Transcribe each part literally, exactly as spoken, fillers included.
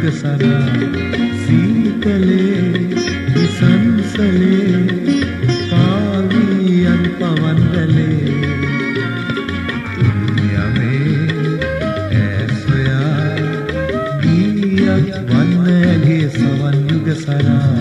සරා සීතලේ විසංසලේ පාවියන් පවන්දලේ යමේ ඇසොයා ගියක් වන්නගේ සවන් යුග සරා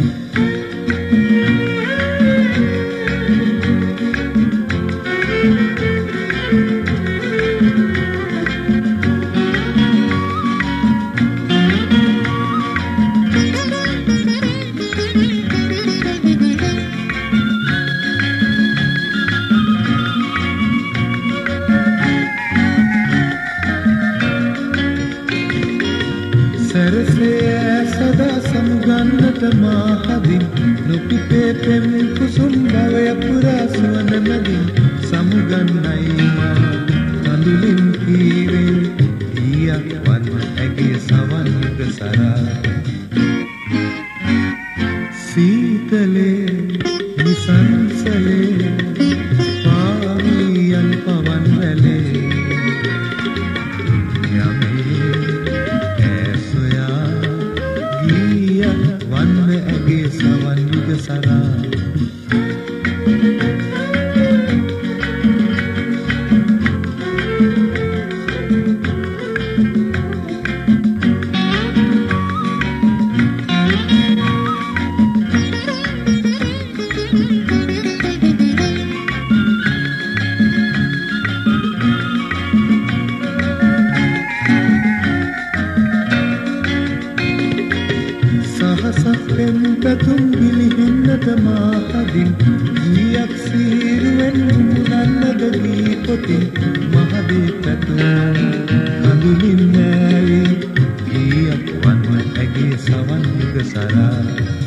සරසේ සදා සමුගන්නට මාහදින් නොපිපේ පෙම් කුසුම් භවය පුරා සුවන නදින් සමුගන්නයි මා කඳුලින් පීරෙන් ඊයක් වන්න ඇගේ සවන් යුග සරා සීතලේ නිසංසලේ පාවියන් පවන් වැලේ වන්න ඇගේ සවන් යුග සරා සහසෙන් පැතුම් පිළිහෙන්නට මාහදින් ගියක් සීරුවෙන් මුනන්නද දී පොතින් මහදේ පැතුම් කඳුලින් නෑවී ගියක් වන්න ඇගේ සවන් යුග සරා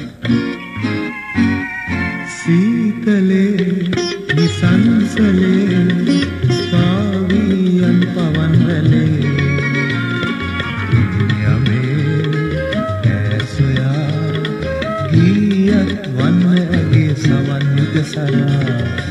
සීතලේ නිසංසලේ පාවියන් පවන් වැලේ ගියක් වන්න ඇගේ සවන් යුග සරා